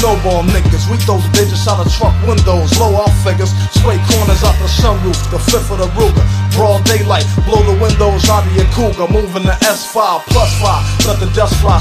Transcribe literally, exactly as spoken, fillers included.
snowball niggas. We throw digits out of truck windows, low off figures, spray corners out the sunroof, the fifth of the Ruger. Broad daylight, blow the windows out of your Cougar. Moving the S five plus five, let the dust fly,